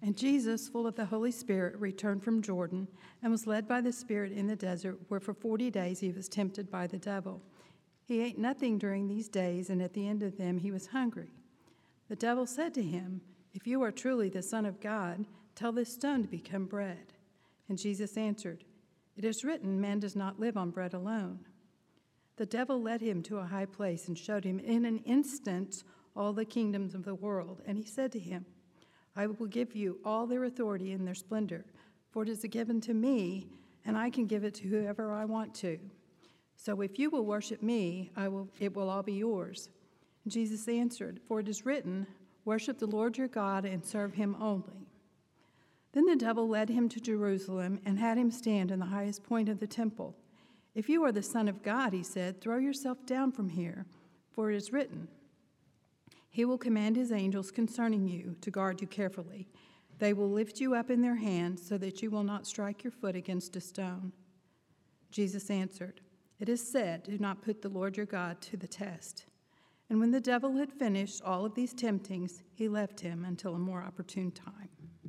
And Jesus, full of the Holy Spirit, returned from Jordan and was led by the Spirit in the desert, where for 40 days he was tempted by the devil. He ate nothing during these days, and at the end of them he was hungry. The devil said to him, "If you are truly the Son of God, tell this stone to become bread." And Jesus answered, "It is written, man does not live on bread alone." The devil led him to a high place and showed him in an instant all the kingdoms of the world. And he said to him, "I will give you all their authority and their splendor, for it is given to me, and I can give it to whoever I want to. So if you will worship me, it will all be yours." And Jesus answered, "For it is written, worship the Lord your God and serve him only." Then the devil led him to Jerusalem and had him stand in the highest point of the temple. "If you are the Son of God," he said, "throw yourself down from here, for it is written, he will command his angels concerning you to guard you carefully. They will lift you up in their hands so that you will not strike your foot against a stone." Jesus answered, "It is said, do not put the Lord your God to the test." And when the devil had finished all of these temptings, he left him until a more opportune time.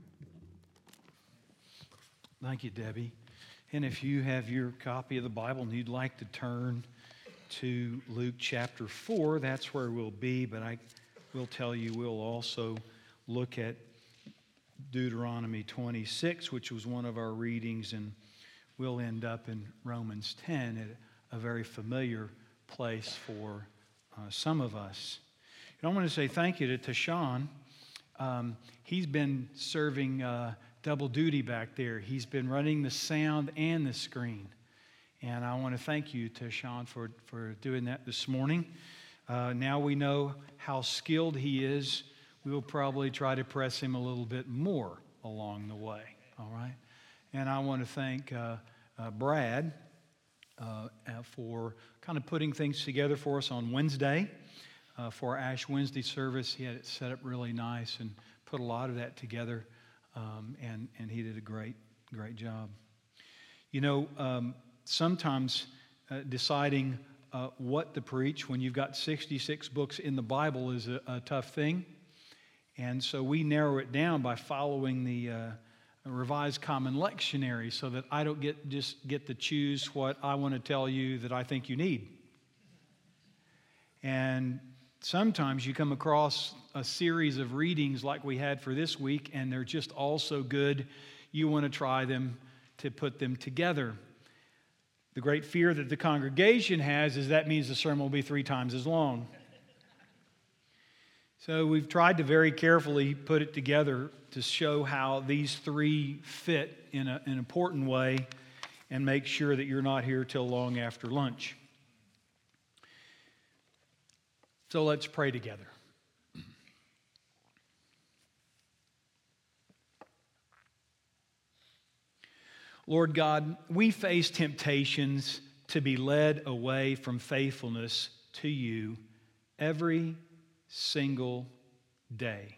Thank you, Debbie. And if you have your copy of the Bible and you'd like to turn to Luke chapter 4, that's where we'll be, but I will tell you we'll also look at Deuteronomy 26, which was one of our readings, and we'll end up in Romans 10, at a very familiar place for some of us. And I want to say thank you to Tashawn. He's been serving double duty back there. He's been running the sound and the screen. And I want to thank you, Tashawn, for doing that this morning. Now we know how skilled he is. We will probably try to press him a little bit more along the way, all right? And I want to thank Brad for kind of putting things together for us on Wednesday. For our Ash Wednesday service, he had it set up really nice and put a lot of that together, and he did a great job. You know, sometimes deciding what to preach when you've got 66 books in the Bible is a tough thing. And so we narrow it down by following the Revised Common Lectionary so that I don't just get to choose what I want to tell you that I think you need. And sometimes you come across a series of readings like we had for this week, and they're just all so good, you want to try them to put them together. The great fear that the congregation has is that means the sermon will be 3 times as long. So we've tried to very carefully put it together to show how these 3 fit in an important way and make sure that you're not here till long after lunch. So let's pray together. Lord God, we face temptations to be led away from faithfulness to you every single day.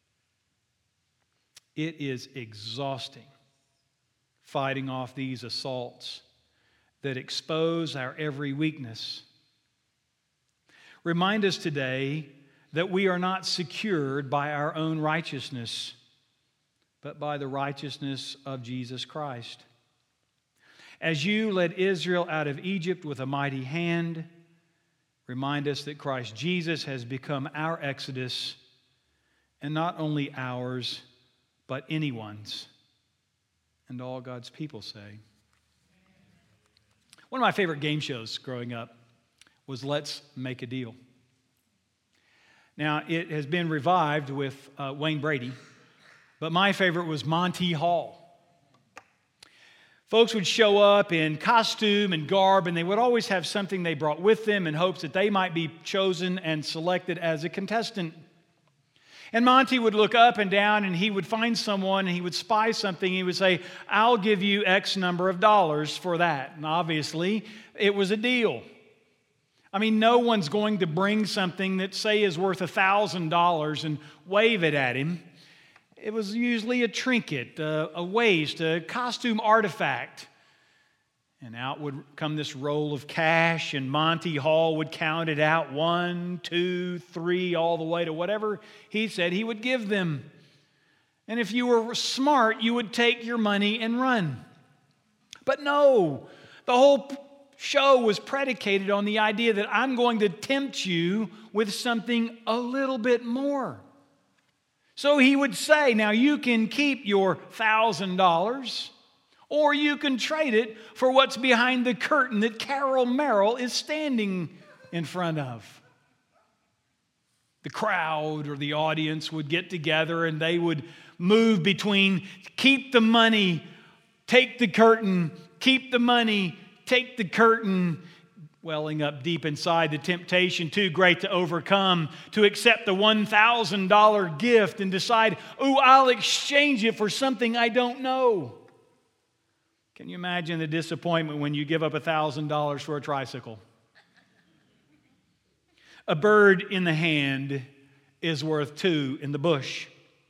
It is exhausting fighting off these assaults that expose our every weakness. Remind us today that we are not secured by our own righteousness, but by the righteousness of Jesus Christ. As you led Israel out of Egypt with a mighty hand, remind us that Christ Jesus has become our exodus, and not only ours, but anyone's. And all God's people say. One of my favorite game shows growing up was Let's Make a Deal. Now, it has been revived with Wayne Brady, but my favorite was Monty Hall. Folks would show up in costume and garb, and they would always have something they brought with them in hopes that they might be chosen and selected as a contestant. And Monty would look up and down, and he would find someone, and he would spy something. He would say, "I'll give you X number of dollars for that." And obviously, it was a deal. I mean, no one's going to bring something that, say, is worth $1,000 and wave it at him. It was usually a trinket, a waist, a costume artifact. And out would come this roll of cash, and Monty Hall would count it out, 1, 2, 3, all the way to whatever he said he would give them. And if you were smart, you would take your money and run. But no, the whole show was predicated on the idea that I'm going to tempt you with something a little bit more. So he would say, now you can keep your $1,000, or you can trade it for what's behind the curtain that Carol Merrill is standing in front of. The crowd or the audience would get together and they would move between keep the money, take the curtain, keep the money, take the curtain, welling up deep inside the temptation too great to overcome, to accept the $1,000 gift and decide, oh, I'll exchange it for something I don't know. Can you imagine the disappointment when you give up $1,000 for a tricycle? A bird in the hand is worth two in the bush.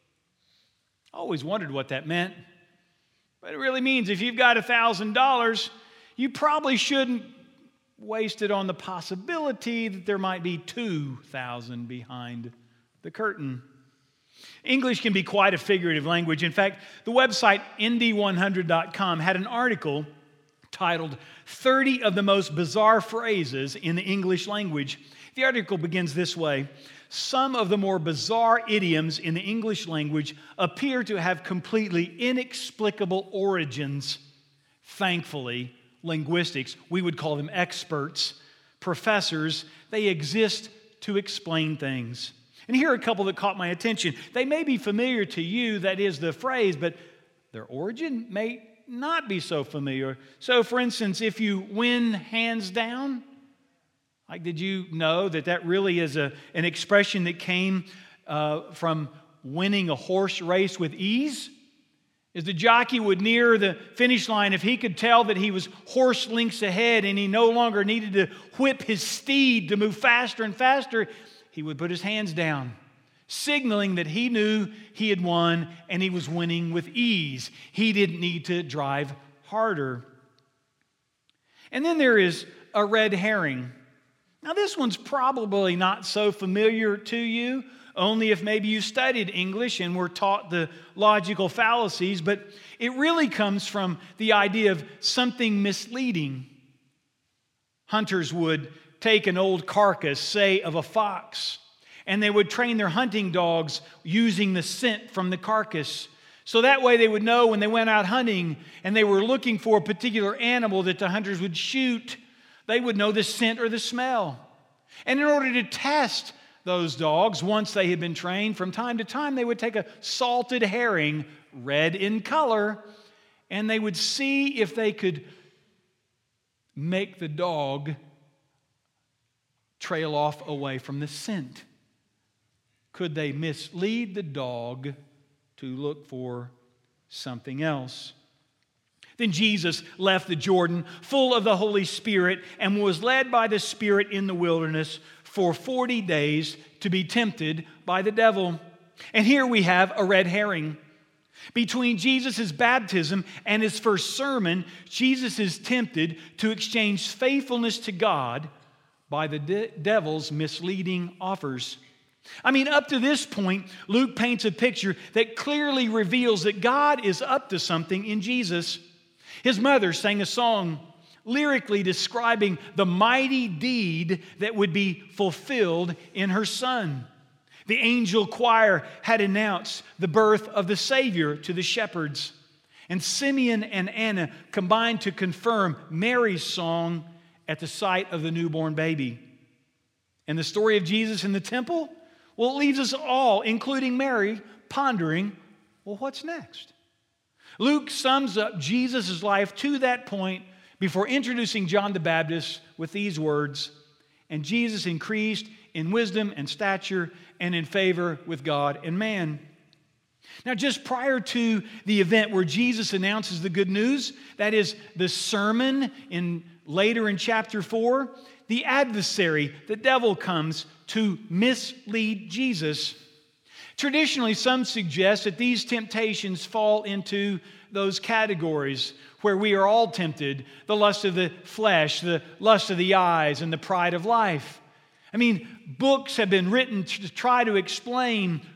I always wondered what that meant. But it really means if you've got $1,000, you probably shouldn't waste it on the possibility that there might be 2,000 behind the curtain. English can be quite a figurative language. In fact, the website Indy100.com had an article titled 30 of the most bizarre phrases in the English language. The article begins this way: some of the more bizarre idioms in the English language appear to have completely inexplicable origins. Thankfully, linguistics, we would call them experts, professors, they exist to explain things. And here are a couple that caught my attention. They may be familiar to you, that is the phrase, but their origin may not be so familiar. So, for instance, if you win hands down, like, did you know that really is an expression that came from winning a horse race with ease? As the jockey would near the finish line, if he could tell that he was horse lengths ahead and he no longer needed to whip his steed to move faster and faster, he would put his hands down, signaling that he knew he had won and he was winning with ease. He didn't need to drive harder. And then there is a red herring. Now, this one's probably not so familiar to you, only if maybe you studied English and were taught the logical fallacies, but it really comes from the idea of something misleading. Hunters would take an old carcass, say of a fox, and they would train their hunting dogs using the scent from the carcass. So that way they would know when they went out hunting and they were looking for a particular animal that the hunters would shoot, they would know the scent or the smell. And in order to test those dogs, once they had been trained, from time to time they would take a salted herring, red in color, and they would see if they could make the dog trail off away from the scent. Could they mislead the dog to look for something else? Then Jesus left the Jordan full of the Holy Spirit and was led by the Spirit in the wilderness for 40 days to be tempted by the devil. And here we have a red herring. Between Jesus' baptism and his first sermon, Jesus is tempted to exchange faithfulness to God by the devil's misleading offers. I mean, up to this point, Luke paints a picture that clearly reveals that God is up to something in Jesus. His mother sang a song lyrically describing the mighty deed that would be fulfilled in her son. The angel choir had announced the birth of the Savior to the shepherds. And Simeon and Anna combined to confirm Mary's song at the sight of the newborn baby. And the story of Jesus in the temple? Well, it leaves us all, including Mary, pondering, well, what's next? Luke sums up Jesus' life to that point before introducing John the Baptist with these words, and Jesus increased in wisdom and stature and in favor with God and man. Now, just prior to the event where Jesus announces the good news, that is the sermon later in chapter 4, the adversary, the devil, comes to mislead Jesus. Traditionally, some suggest that these temptations fall into those categories where we are all tempted: the lust of the flesh, the lust of the eyes, and the pride of life. I mean, books have been written to try to explain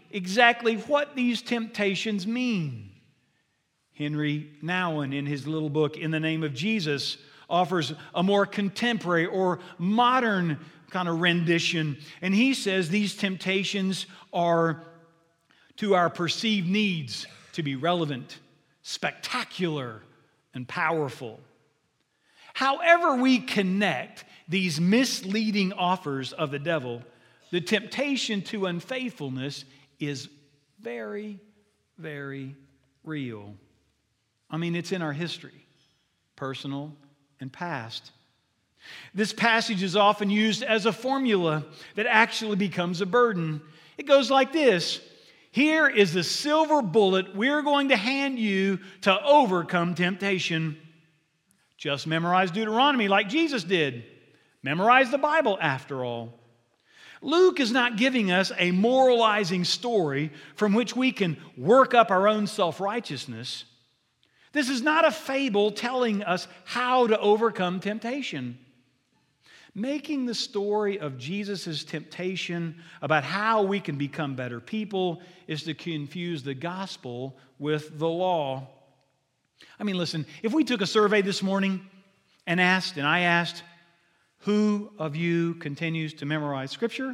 exactly what these temptations mean. Henry Nouwen, in his little book, In the Name of Jesus, offers a more contemporary or modern kind of rendition. And he says these temptations are to our perceived needs to be relevant, spectacular, and powerful. However we connect these misleading offers of the devil, the temptation to unfaithfulness is very, very real. I mean, it's in our history, personal and past. This passage is often used as a formula that actually becomes a burden. It goes like this: here is the silver bullet we're going to hand you to overcome temptation. Just memorize Deuteronomy like Jesus did. Memorize the Bible, after all. Luke is not giving us a moralizing story from which we can work up our own self-righteousness. This is not a fable telling us how to overcome temptation. Making the story of Jesus' temptation about how we can become better people is to confuse the gospel with the law. I mean, listen, if we took a survey this morning and I asked, who of you continues to memorize Scripture?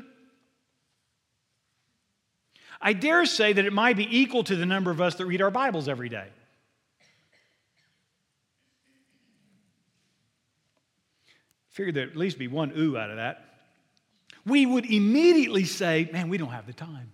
I dare say that it might be equal to the number of us that read our Bibles every day. Figured there'd at least be one ooh out of that. We would immediately say, man, we don't have the time.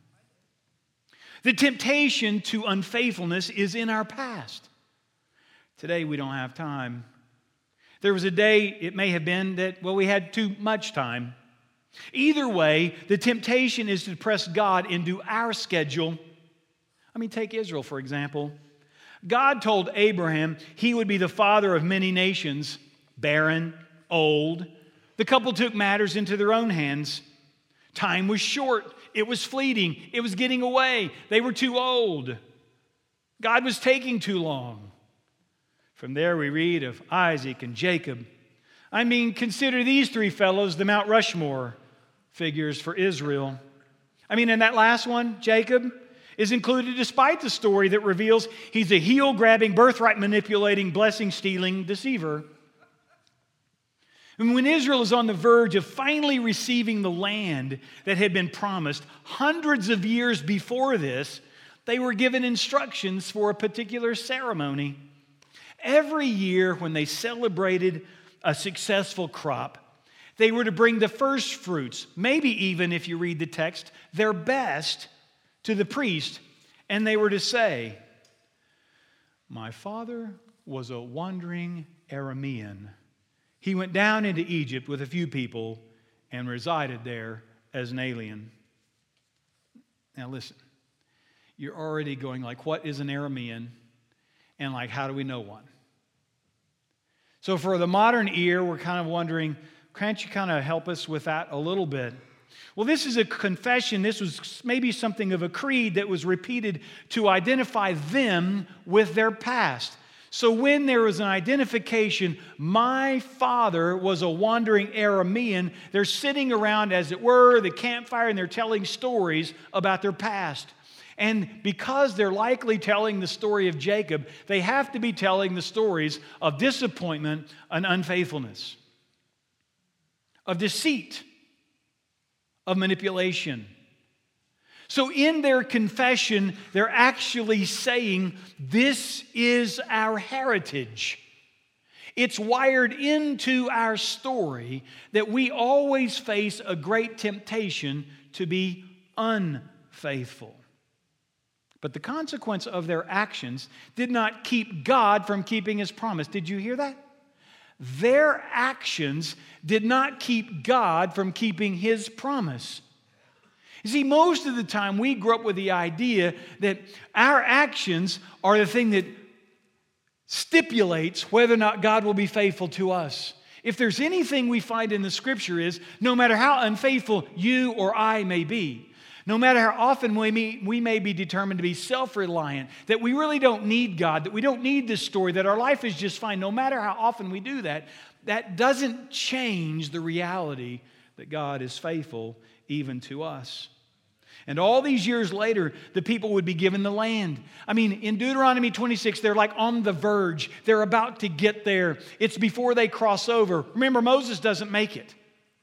The temptation to unfaithfulness is in our past. Today we don't have time. There was a day, it may have been, that, we had too much time. Either way, the temptation is to press God into our schedule. I mean, take Israel, for example. God told Abraham he would be the father of many nations, barren, old. The couple took matters into their own hands. Time was short. It was fleeting. It was getting away. They were too old. God was taking too long. From there we read of Isaac and Jacob. I mean, consider these three fellows the Mount Rushmore figures for Israel. I mean, in that last one, Jacob is included despite the story that reveals he's a heel-grabbing, birthright-manipulating, blessing-stealing deceiver. And when Israel is on the verge of finally receiving the land that had been promised hundreds of years before this, they were given instructions for a particular ceremony. Every year when they celebrated a successful crop, they were to bring the first fruits, maybe even, if you read the text, their best, to the priest, and they were to say, "My father was a wandering Aramean. He went down into Egypt with a few people and resided there as an alien." Now listen, you're already going like, what is an Aramean? And like, how do we know one? So for the modern ear, we're kind of wondering, can't you kind of help us with that a little bit? Well, this is a confession. This was maybe something of a creed that was repeated to identify them with their past. So when there was an identification, my father was a wandering Aramean, they're sitting around, as it were, the campfire, and they're telling stories about their past. And because they're likely telling the story of Jacob, they have to be telling the stories of disappointment and unfaithfulness, of deceit, of manipulation. So in their confession, they're actually saying, this is our heritage. It's wired into our story that we always face a great temptation to be unfaithful. But the consequence of their actions did not keep God from keeping His promise. Did you hear that? Their actions did not keep God from keeping His promise. You see, most of the time we grew up with the idea that our actions are the thing that stipulates whether or not God will be faithful to us. If there's anything we find in the Scripture is, no matter how unfaithful you or I may be, no matter how often we may be determined to be self-reliant, that we really don't need God, that we don't need this story, that our life is just fine, no matter how often we do that, that doesn't change the reality that God is faithful even to us. And all these years later, the people would be given the land. I mean, in Deuteronomy 26, they're like on the verge. They're about to get there. It's before they cross over. Remember, Moses doesn't make it.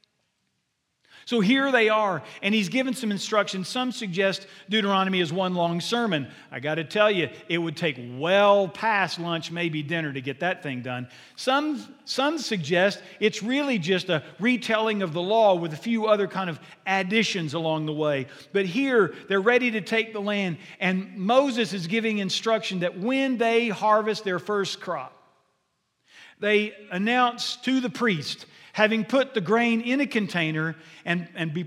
So here they are, and he's given some instructions. Some suggest Deuteronomy is one long sermon. I got to tell you, it would take well past lunch, maybe dinner, to get that thing done. Some suggest it's really just a retelling of the law with a few other kind of additions along the way. But here, they're ready to take the land, and Moses is giving instruction that when they harvest their first crop, they announce to the priest, having put the grain in a container, and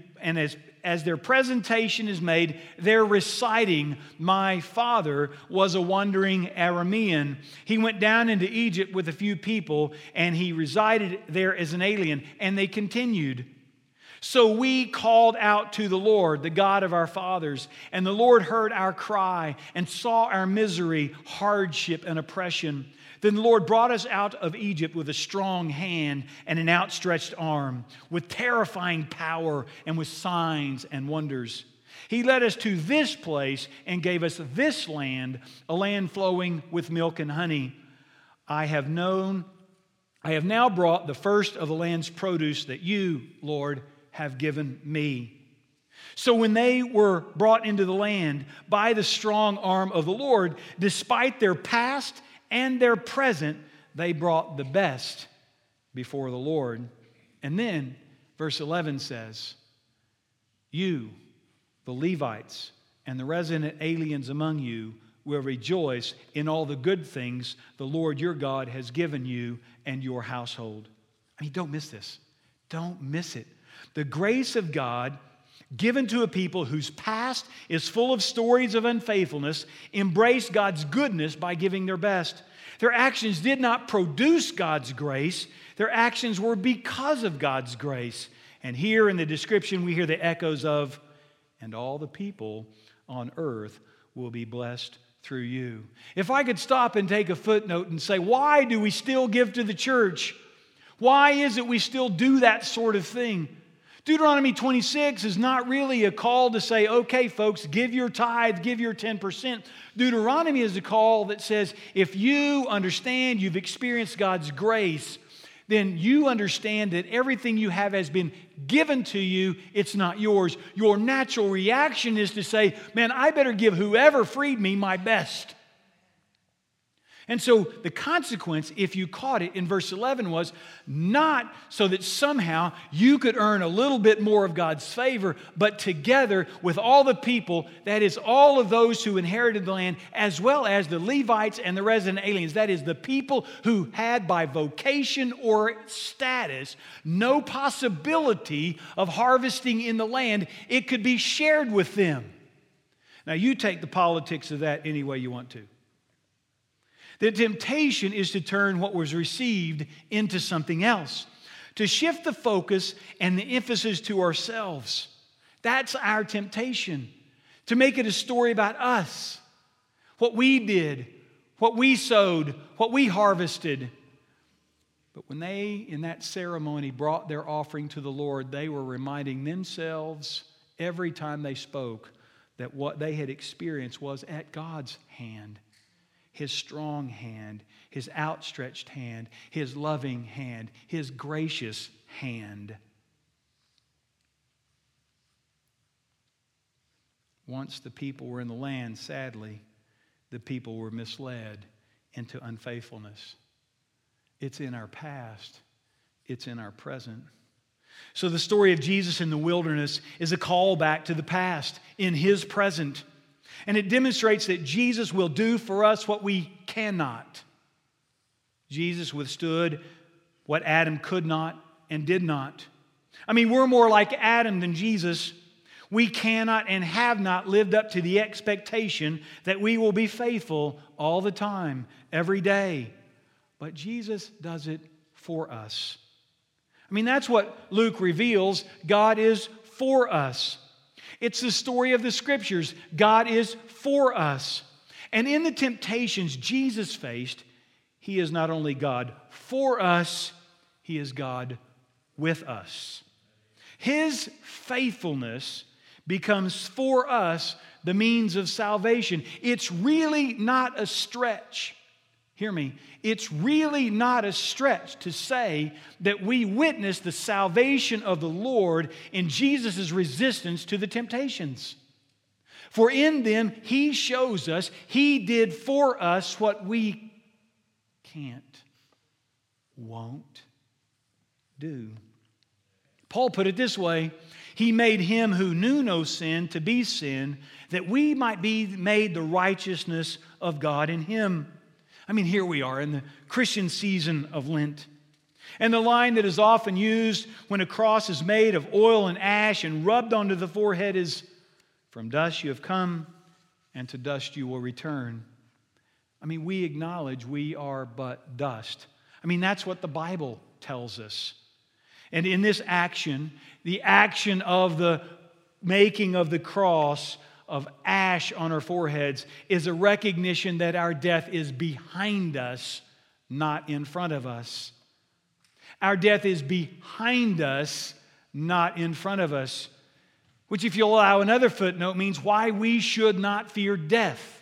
as their presentation is made, they're reciting, "My father was a wandering Aramean. He went down into Egypt with a few people, and he resided there as an alien." And they continued, "So we called out to the Lord, the God of our fathers, and the Lord heard our cry and saw our misery, hardship, and oppression. Then the Lord brought us out of Egypt with a strong hand and an outstretched arm, with terrifying power and with signs and wonders. He led us to this place and gave us this land, a land flowing with milk and honey. I have now brought the first of the land's produce that you, Lord, have given me." So when they were brought into the land by the strong arm of the Lord, despite their past and their present, they brought the best before the Lord. And then verse 11 says, "You, the Levites, and the resident aliens among you will rejoice in all the good things the Lord your God has given you and your household." I mean, don't miss this. Don't miss it. The grace of God given to a people whose past is full of stories of unfaithfulness, embrace God's goodness by giving their best. Their actions did not produce God's grace. Their actions were because of God's grace. And here in the description, we hear the echoes of, "And all the people on earth will be blessed through you." If I could stop and take a footnote and say, why do we still give to the church? Why is it we still do that sort of thing? Deuteronomy 26 is not really a call to say, okay, folks, give your tithe, give your 10%. Deuteronomy is a call that says, if you understand you've experienced God's grace, then you understand that everything you have has been given to you. It's not yours. Your natural reaction is to say, man, I better give whoever freed me my best. And so the consequence, if you caught it in verse 11, was not so that somehow you could earn a little bit more of God's favor, but together with all the people, that is all of those who inherited the land, as well as the Levites and the resident aliens, that is the people who had by vocation or status no possibility of harvesting in the land, it could be shared with them. Now you take the politics of that any way you want to. The temptation is to turn what was received into something else, to shift the focus and the emphasis to ourselves. That's our temptation, to make it a story about us, what we did, what we sowed, what we harvested. But when they, in that ceremony, brought their offering to the Lord, they were reminding themselves every time they spoke that what they had experienced was at God's hand. His strong hand, His outstretched hand, His loving hand, His gracious hand. Once the people were in the land, sadly, the people were misled into unfaithfulness. It's in our past. It's in our present. So the story of Jesus in the wilderness is a call back to the past in His present. And it demonstrates that Jesus will do for us what we cannot. Jesus withstood what Adam could not and did not. I mean, we're more like Adam than Jesus. We cannot and have not lived up to the expectation that we will be faithful all the time, every day. But Jesus does it for us. I mean, that's what Luke reveals. God is for us. It's the story of the Scriptures. God is for us. And in the temptations Jesus faced, He is not only God for us, He is God with us. His faithfulness becomes for us the means of salvation. It's really not a stretch. Hear me. It's really not a stretch to say that we witness the salvation of the Lord in Jesus' resistance to the temptations. For in them, He shows us, He did for us what we can't, won't do. Paul put it this way: He made Him who knew no sin to be sin, that we might be made the righteousness of God in Him. I mean, here we are in the Christian season of Lent. And the line that is often used when a cross is made of oil and ash and rubbed onto the forehead is, "From dust you have come, and to dust you will return." I mean, we acknowledge we are but dust. I mean, that's what the Bible tells us. And in this action, the action of the making of the cross of ash on our foreheads is a recognition that our death is behind us, not in front of us. Our death is behind us, not in front of us. Which, if you'll allow another footnote, means why we should not fear death.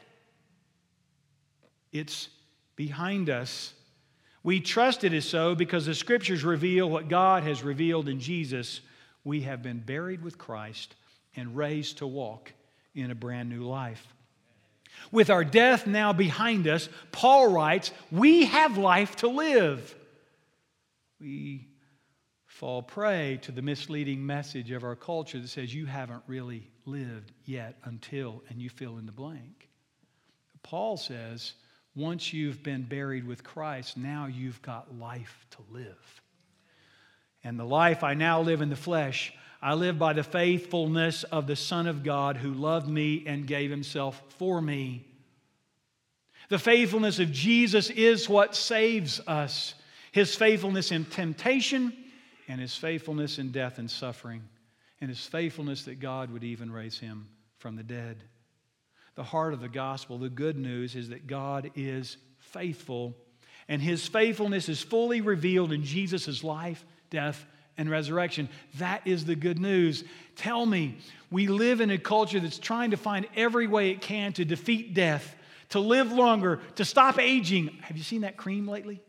It's behind us. We trust it is so because the Scriptures reveal what God has revealed in Jesus. We have been buried with Christ and raised to walk in a brand new life. With our death now behind us, Paul writes, we have life to live. We fall prey to the misleading message of our culture that says you haven't really lived yet until, and you fill in the blank. Paul says, once you've been buried with Christ, now you've got life to live. And the life I now live in the flesh, I live by the faithfulness of the Son of God who loved me and gave Himself for me. The faithfulness of Jesus is what saves us. His faithfulness in temptation and His faithfulness in death and suffering, and His faithfulness that God would even raise Him from the dead. The heart of the gospel, the good news, is that God is faithful, and His faithfulness is fully revealed in Jesus' life, death, and resurrection. That is the good news. Tell me, we live in a culture that's trying to find every way it can to defeat death, to live longer, to stop aging. Have you seen that cream lately?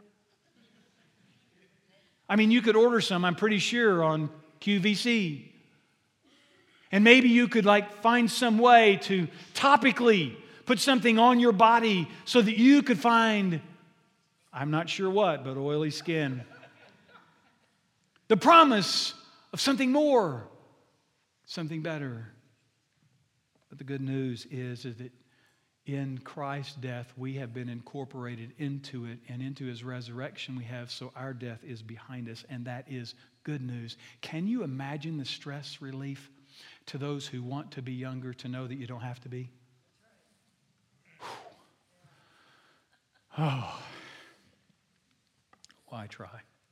I mean, you could order some, I'm pretty sure, on QVC. And maybe you could find some way to topically put something on your body so that you could find, I'm not sure what, but oily skin. The promise of something more, something better. But the good news is that in Christ's death, we have been incorporated into it, and into His resurrection we have, so our death is behind us, and that is good news. Can you imagine the stress relief to those who want to be younger to know that you don't have to be? Oh, why try?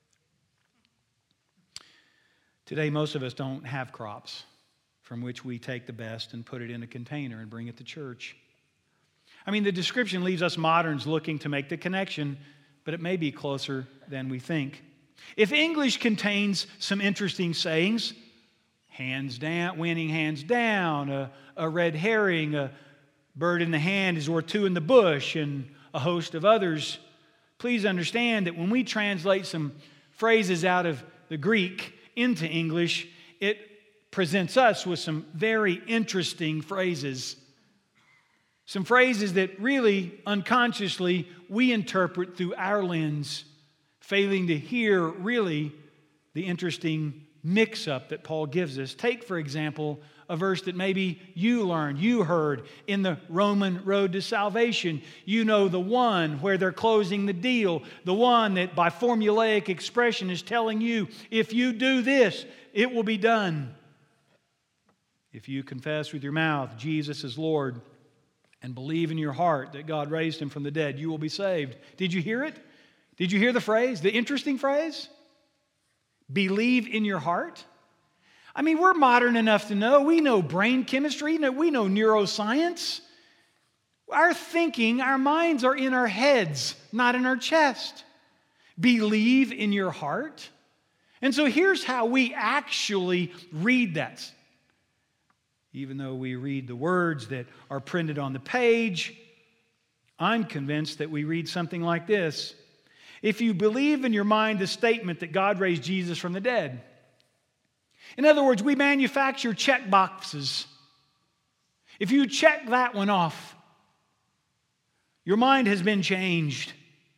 Today, most of us don't have crops from which we take the best and put it in a container and bring it to church. I mean, the description leaves us moderns looking to make the connection, but it may be closer than we think. If English contains some interesting sayings, hands down, winning hands down, a red herring, a bird in the hand is worth two in the bush, and a host of others, please understand that when we translate some phrases out of the Greek into English, it presents us with some very interesting phrases. Some phrases that really, unconsciously, we interpret through our lens, failing to hear, really, the interesting mix-up that Paul gives us. Take, for example, a verse that maybe you learned, you heard in the Roman road to salvation. You know the one where they're closing the deal, the one that by formulaic expression is telling you, if you do this, it will be done. If you confess with your mouth Jesus is Lord and believe in your heart that God raised Him from the dead, you will be saved. Did you hear it? Did you hear the phrase, the interesting phrase? Believe in your heart? I mean, we're modern enough to know. We know brain chemistry. We know neuroscience. Our thinking, our minds are in our heads, not in our chest. Believe in your heart. And so here's how we actually read that. Even though we read the words that are printed on the page, I'm convinced that we read something like this. If you believe in your mind the statement that God raised Jesus from the dead. In other words, we manufacture check boxes. If you check that one off, your mind has been changed.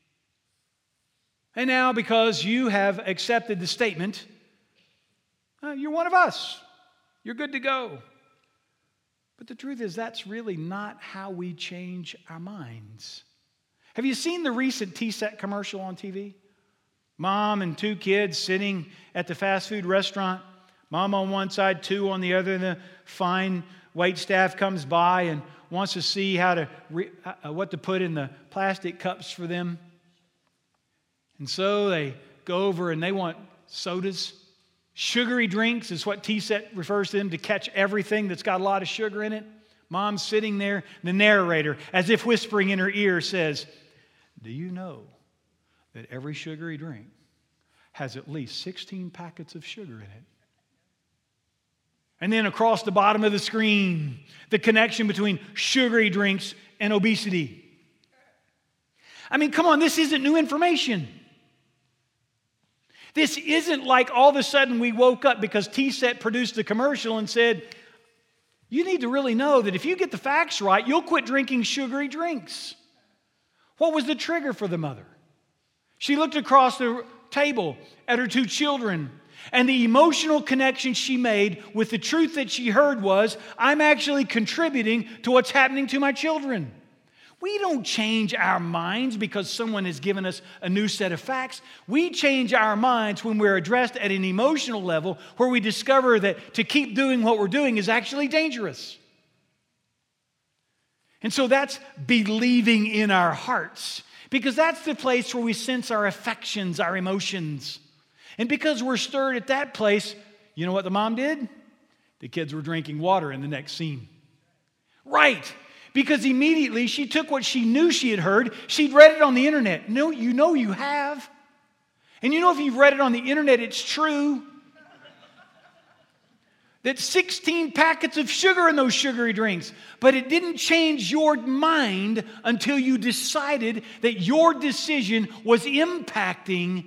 And now, because you have accepted the statement, you're one of us. You're good to go. But the truth is, that's really not how we change our minds. Have you seen the recent T-Set commercial on TV? Mom and 2 kids sitting at the fast food restaurant. Mom on one side, 2 on the other. And the fine wait staff comes by and wants to see what to put in the plastic cups for them. And so they go over and they want sodas. Sugary drinks is what T-Set refers to them, to catch everything that's got a lot of sugar in it. Mom's sitting there. The narrator, as if whispering in her ear, says, do you know that every sugary drink has at least 16 packets of sugar in it? And then across the bottom of the screen, the connection between sugary drinks and obesity. I mean, come on, this isn't new information. This isn't like all of a sudden we woke up because T-Set produced a commercial and said, you need to really know that if you get the facts right, you'll quit drinking sugary drinks. What was the trigger for the mother? She looked across the table at her 2 children, and the emotional connection she made with the truth that she heard was, I'm actually contributing to what's happening to my children. We don't change our minds because someone has given us a new set of facts. We change our minds when we're addressed at an emotional level where we discover that to keep doing what we're doing is actually dangerous. And so that's believing in our hearts, because that's the place where we sense our affections, our emotions. And because we're stirred at that place, you know what the mom did? The kids were drinking water in the next scene. Right. Because immediately she took what she knew she had heard. She'd read it on the internet. No, you know you have. And you know if you've read it on the internet, it's true. That 16 packets of sugar in those sugary drinks. But it didn't change your mind until you decided that your decision was impacting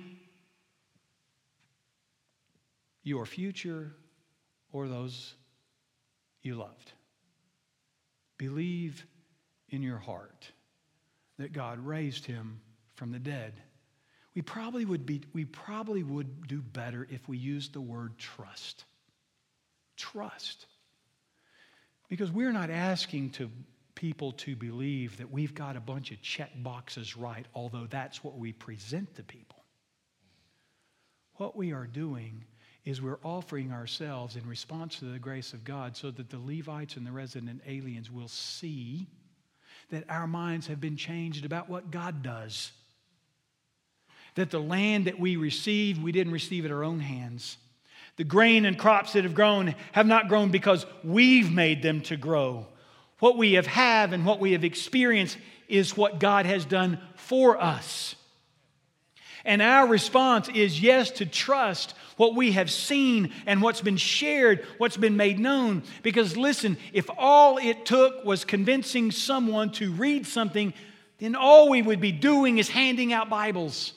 your future or those you loved. Believe in your heart that God raised him from the dead. We probably would do better if we used the word trust. Trust. Because we're not asking people to believe that we've got a bunch of check boxes right, although that's what we present to people. What we are doing is we're offering ourselves in response to the grace of God so that the Levites and the resident aliens will see that our minds have been changed about what God does. That the land that we received, we didn't receive at our own hands. The grain and crops that have not grown because we've made them to grow. What we have and what we have experienced is what God has done for us. And our response is yes, to trust what we have seen and what's been shared, what's been made known. Because listen, if all it took was convincing someone to read something, then all we would be doing is handing out Bibles.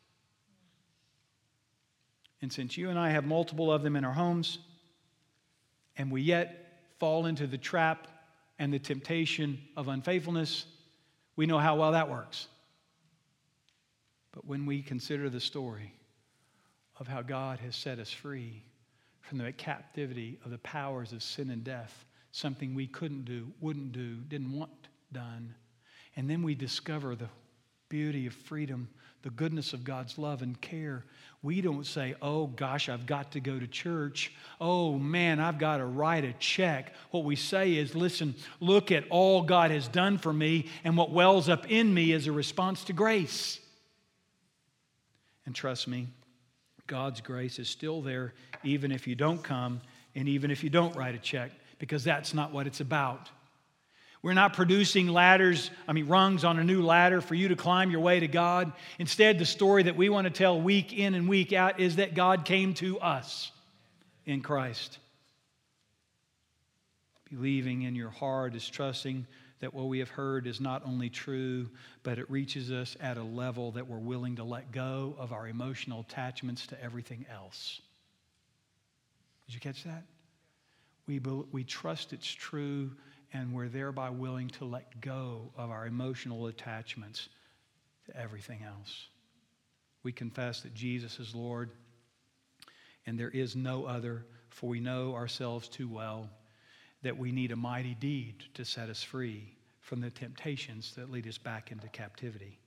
And since you and I have multiple of them in our homes, and we yet fall into the trap and the temptation of unfaithfulness, we know how well that works. But when we consider the story of how God has set us free from the captivity of the powers of sin and death, something we couldn't do, wouldn't do, didn't want done, and then we discover the beauty of freedom, the goodness of God's love and care, we don't say, oh gosh, I've got to go to church. Oh man, I've got to write a check. What we say is, listen, look at all God has done for me, and what wells up in me is a response to grace. And trust me, God's grace is still there even if you don't come and even if you don't write a check, because that's not what it's about. We're not producing rungs on a new ladder for you to climb your way to God. Instead, the story that we want to tell week in and week out is that God came to us in Christ. Believing in your heart is trusting that what we have heard is not only true, but it reaches us at a level that we're willing to let go of our emotional attachments to everything else. Did you catch that? We trust it's true, and we're thereby willing to let go of our emotional attachments to everything else. We confess that Jesus is Lord, and there is no other, for we know ourselves too well that we need a mighty deed to set us free from the temptations that lead us back into captivity.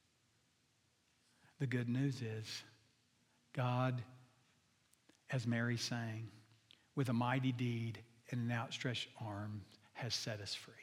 The good news is God, as Mary sang, with a mighty deed and an outstretched arm, has set us free.